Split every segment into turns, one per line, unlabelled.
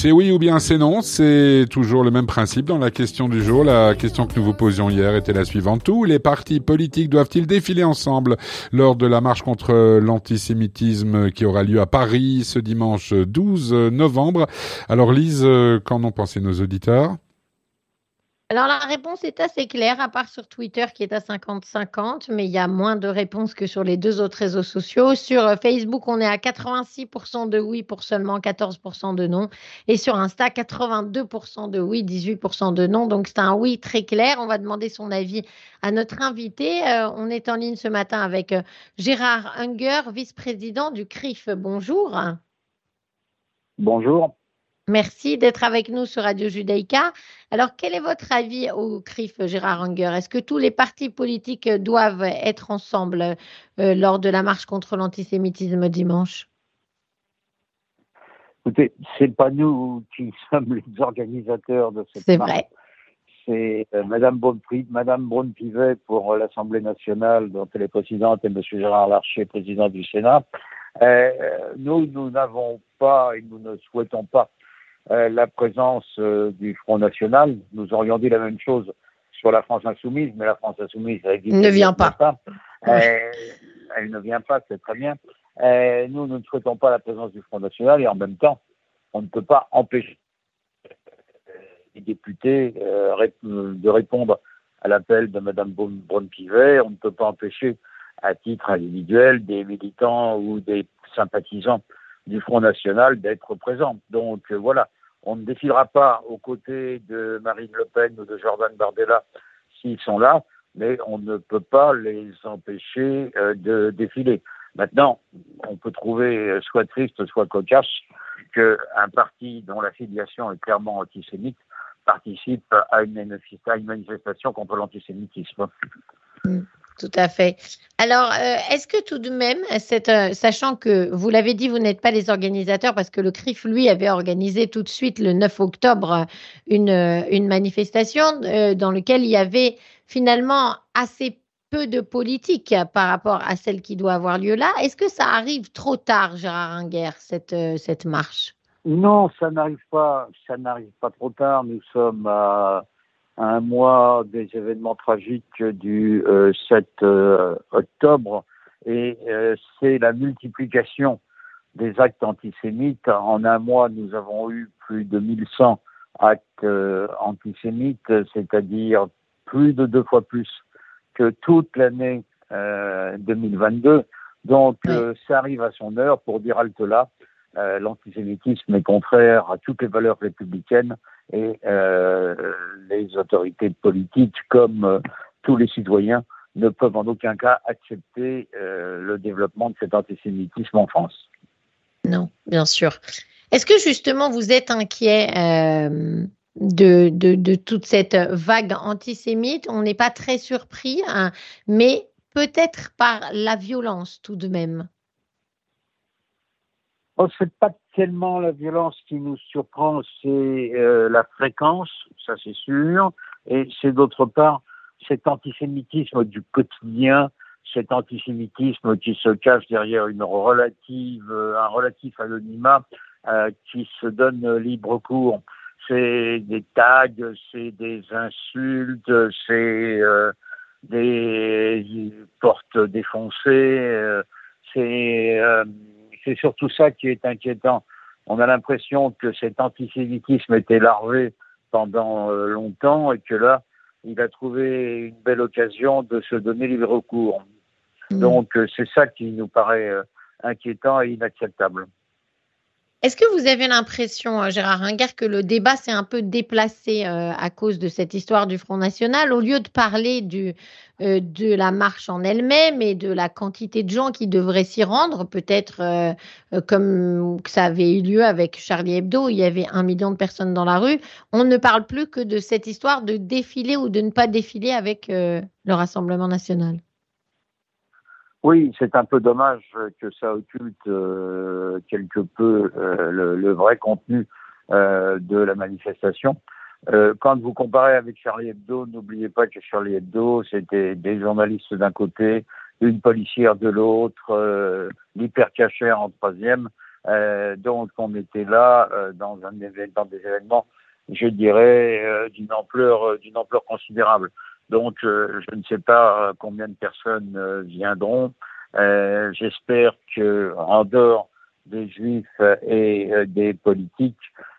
C'est oui ou bien c'est non, c'est toujours le même principe dans la question du jour. La question que nous vous posions hier était la suivante. Tous les partis politiques doivent-ils défiler ensemble lors de la marche contre l'antisémitisme qui aura lieu à Paris ce dimanche 12 novembre? Alors Lise, qu'en ont pensé nos auditeurs?
Alors la réponse est assez claire, à part sur Twitter qui est à 50-50, mais il y a moins de réponses que sur les deux autres réseaux sociaux. Sur Facebook, on est à 86% de oui pour seulement 14% de non. Et sur Insta, 82% de oui, 18% de non. Donc c'est un oui très clair. On va demander son avis à notre invité. On est en ligne ce matin avec Gérard Unger, vice-président du CRIF. Bonjour.
Bonjour.
Merci d'être avec nous sur Radio Judaïka. Alors, quel est votre avis au CRIF, Gérard Unger? Est-ce que tous les partis politiques doivent être ensemble lors de la marche contre l'antisémitisme dimanche?
Écoutez, c'est pas nous qui sommes les organisateurs de cette
C'est
marche.
vrai.
C'est Madame Braun-Pivet pour l'Assemblée nationale, dont elle est présidente, et Monsieur Gérard Larcher, président du Sénat. Nous n'avons pas et nous ne souhaitons pas la présence du Front National. Nous aurions dit la même chose sur la France Insoumise, mais la France Insoumise
Ne vient pas.
Elle ne vient pas, c'est très bien. Nous ne souhaitons pas la présence du Front National et en même temps, on ne peut pas empêcher les députés de répondre à l'appel de Mme Braun-Pivet. On ne peut pas empêcher, à titre individuel, des militants ou des sympathisants du Front National d'être présents. Donc voilà, on ne défilera pas aux côtés de Marine Le Pen ou de Jordan Bardella s'ils sont là, mais on ne peut pas les empêcher de défiler. Maintenant, on peut trouver soit triste, soit cocasse qu'un parti dont l'affiliation est clairement antisémite participe à une manifestation contre l'antisémitisme.
Tout à fait. Alors, est-ce que tout de même, sachant que vous l'avez dit, vous n'êtes pas les organisateurs parce que le CRIF, lui, avait organisé tout de suite le 9 octobre une manifestation dans laquelle il y avait finalement assez peu de politique par rapport à celle qui doit avoir lieu là. Est-ce que ça arrive trop tard, Gérard Unger, cette marche?
Non, ça n'arrive pas trop tard. Nous sommes à un mois des événements tragiques du 7 octobre et c'est la multiplication des actes antisémites. En un mois, nous avons eu plus de 1100 actes antisémites, c'est-à-dire plus de 2 fois plus que toute l'année 2022. Donc, ça arrive à son heure pour dire halte là. L'antisémitisme est contraire à toutes les valeurs républicaines et les autorités politiques, comme tous les citoyens, ne peuvent en aucun cas accepter le développement de cet antisémitisme en France.
Non, bien sûr. Est-ce que justement vous êtes inquiet de toute cette vague antisémite? On n'est pas très surpris, hein, mais peut-être par la violence tout de même.
C'est pas tellement la violence qui nous surprend, c'est la fréquence, ça c'est sûr, et c'est d'autre part cet antisémitisme du quotidien, cet antisémitisme qui se cache derrière un relatif anonymat qui se donne libre cours. C'est des tags, c'est des insultes, c'est des portes défoncées, c'est surtout ça qui est inquiétant. On a l'impression que cet antisémitisme était larvé pendant longtemps et que là, il a trouvé une belle occasion de se donner libre cours. Donc, c'est ça qui nous paraît inquiétant et inacceptable.
Est-ce que vous avez l'impression, Gérard Unger, que le débat s'est un peu déplacé à cause de cette histoire du Front National? Au lieu de parler de la marche en elle-même et de la quantité de gens qui devraient s'y rendre, peut-être comme ça avait eu lieu avec Charlie Hebdo, il y avait 1 million de personnes dans la rue, on ne parle plus que de cette histoire de défiler ou de ne pas défiler avec le Rassemblement national.
Oui, c'est un peu dommage que ça occulte quelque peu le vrai contenu de la manifestation. Quand vous comparez avec Charlie Hebdo, n'oubliez pas que Charlie Hebdo, c'était des journalistes d'un côté, une policière de l'autre, l'hypercachère en troisième. Donc on était là dans des événements, je dirais, d'une ampleur considérable. Donc je ne sais pas combien de personnes viendront. J'espère que en dehors des Juifs et des politiques,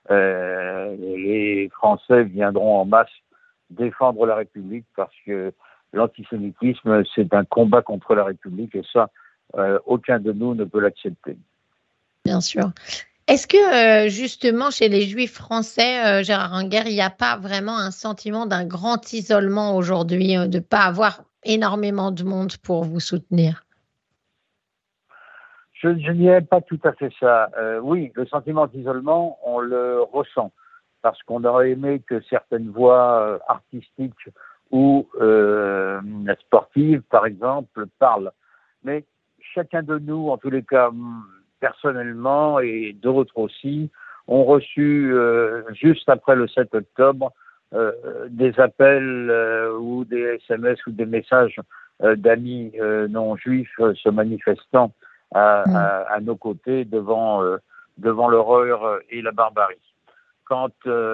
les Français viendront en masse défendre la République, parce que l'antisémitisme, c'est un combat contre la République, et ça, aucun de nous ne peut l'accepter.
Bien sûr. Est-ce que justement chez les Juifs français, Gérard Unger, il n'y a pas vraiment un sentiment d'un grand isolement aujourd'hui, de ne pas avoir énormément de monde pour vous soutenir?
Je ne dirais pas tout à fait ça. Oui, le sentiment d'isolement, on le ressent, parce qu'on aurait aimé que certaines voix artistiques ou sportives, par exemple, parlent. Mais chacun de nous, en tous les cas, personnellement, et d'autres aussi, ont reçu, juste après le 7 octobre, des appels ou des SMS ou des messages d'amis non juifs se manifestant à nos côtés devant l'horreur et la barbarie. Quant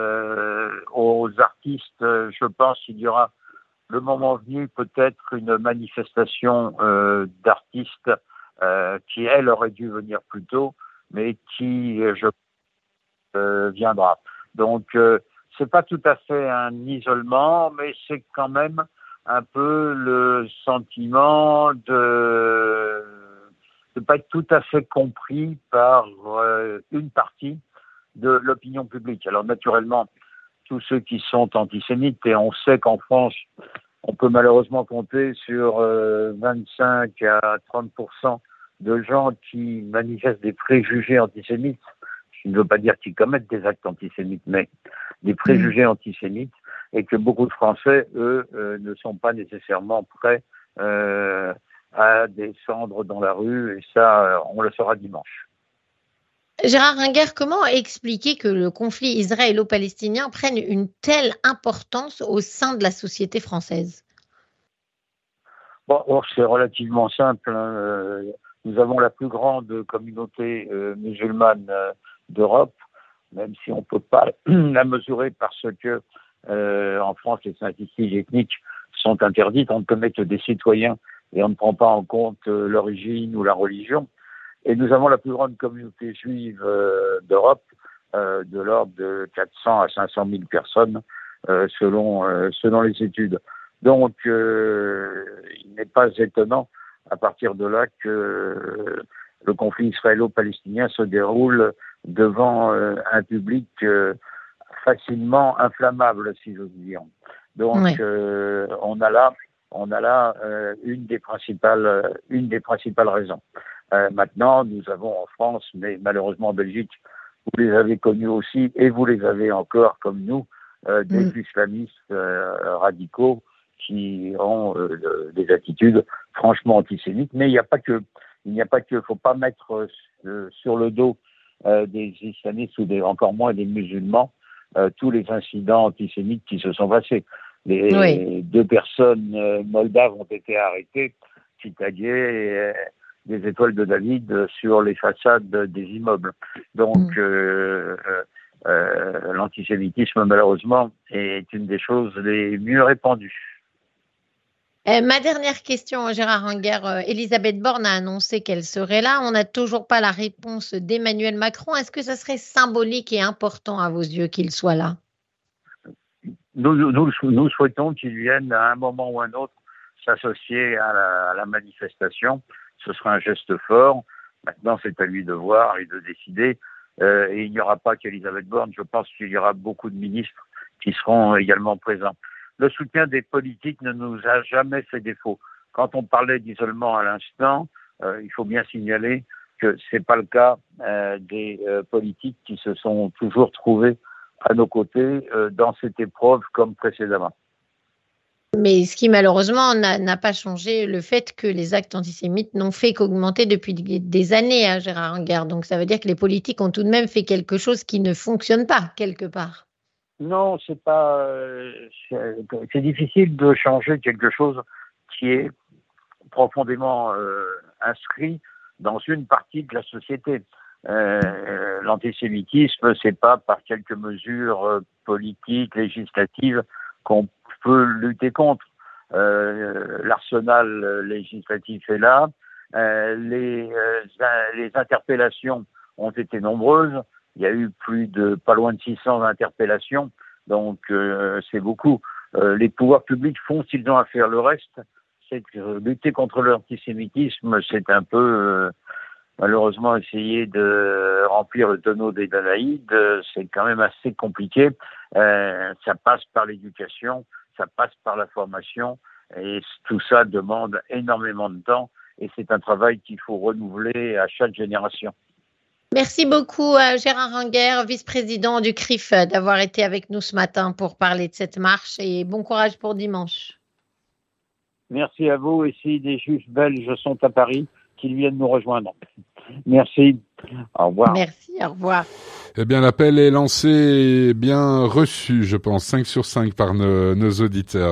aux artistes, je pense qu'il y aura le moment venu peut-être une manifestation d'artistes qui, elle, aurait dû venir plus tôt, mais qui, viendra. Donc, c'est pas tout à fait un isolement, mais c'est quand même un peu le sentiment de ne pas être tout à fait compris par une partie de l'opinion publique. Alors naturellement, tous ceux qui sont antisémites, et on sait qu'en France, on peut malheureusement compter sur 25 à 30% de gens qui manifestent des préjugés antisémites. Je ne veux pas dire qu'ils commettent des actes antisémites, mais des préjugés antisémites, et que beaucoup de Français, eux, ne sont pas nécessairement prêts à descendre dans la rue, et ça, on le saura dimanche.
Gérard Unger, comment expliquer que le conflit israélo-palestinien prenne une telle importance au sein de la société française?
Bon, c'est relativement simple. Nous avons la plus grande communauté musulmane d'Europe, même si on ne peut pas la mesurer parce que en France, les statistiques ethniques sont interdites. On ne peut mettre que des citoyens et on ne prend pas en compte l'origine ou la religion. Et nous avons la plus grande communauté juive d'Europe, de l'ordre de 400 à 500 000 personnes, selon les études. Donc, il n'est pas étonnant à partir de là que le conflit israélo-palestinien se déroule devant un public facilement inflammable, si j'ose dire. Donc, oui. On a là une des principales raisons. Maintenant, nous avons en France, mais malheureusement en Belgique, vous les avez connus aussi, et vous les avez encore comme nous, des islamistes radicaux qui ont des attitudes franchement antisémites. Mais il n'y a pas que, faut pas mettre sur le dos des islamistes ou encore moins des musulmans tous les incidents antisémites qui se sont passés. Les 2 personnes moldaves ont été arrêtées qui taguaient des étoiles de David sur les façades des immeubles. Donc, l'antisémitisme, malheureusement, est une des choses les mieux répandues.
Ma dernière question, Gérard Unger. Elisabeth Borne a annoncé qu'elle serait là. On n'a toujours pas la réponse d'Emmanuel Macron. Est-ce que ça serait symbolique et important à vos yeux qu'il soit là?
Nous souhaitons qu'il vienne à un moment ou à un autre s'associer à la manifestation. Ce sera un geste fort. Maintenant, c'est à lui de voir et de décider. Et il n'y aura pas qu'Elisabeth Borne. Je pense qu'il y aura beaucoup de ministres qui seront également présents. Le soutien des politiques ne nous a jamais fait défaut. Quand on parlait d'isolement à l'instant, il faut bien signaler que c'est pas le cas des politiques qui se sont toujours trouvés à nos côtés dans cette épreuve comme précédemment.
Mais ce qui malheureusement n'a pas changé le fait que les actes antisémites n'ont fait qu'augmenter depuis des années, hein, Gérard Unger. Donc ça veut dire que les politiques ont tout de même fait quelque chose qui ne fonctionne pas quelque part.
Non, c'est pas. C'est difficile de changer quelque chose qui est profondément inscrit dans une partie de la société. L'antisémitisme, c'est pas par quelques mesures politiques, législatives qu'on peut lutter contre. L'arsenal législatif est là. Les interpellations ont été nombreuses. Il y a eu pas loin de 600 interpellations, donc c'est beaucoup. Les pouvoirs publics font ce qu'ils ont à faire. Le reste, c'est que lutter contre l'antisémitisme, c'est un peu malheureusement essayer de remplir le tonneau des Danaïdes. C'est quand même assez compliqué. Ça passe par l'éducation, ça passe par la formation, et tout ça demande énormément de temps. Et c'est un travail qu'il faut renouveler à chaque génération.
Merci beaucoup Gérard Ranguer, vice-président du CRIF, d'avoir été avec nous ce matin pour parler de cette marche, et bon courage pour dimanche.
Merci à vous, et si des juifs belges sont à Paris, qu'ils viennent nous rejoindre. Merci, au revoir.
Merci, au revoir.
Eh bien, l'appel est lancé et bien reçu, je pense, 5 sur 5 par nos auditeurs.